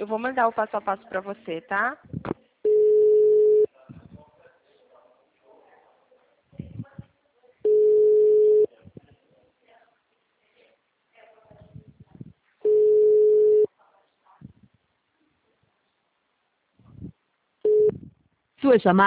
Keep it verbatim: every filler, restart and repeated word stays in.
Eu vou mandar o passo a passo para você, tá? Sua chamada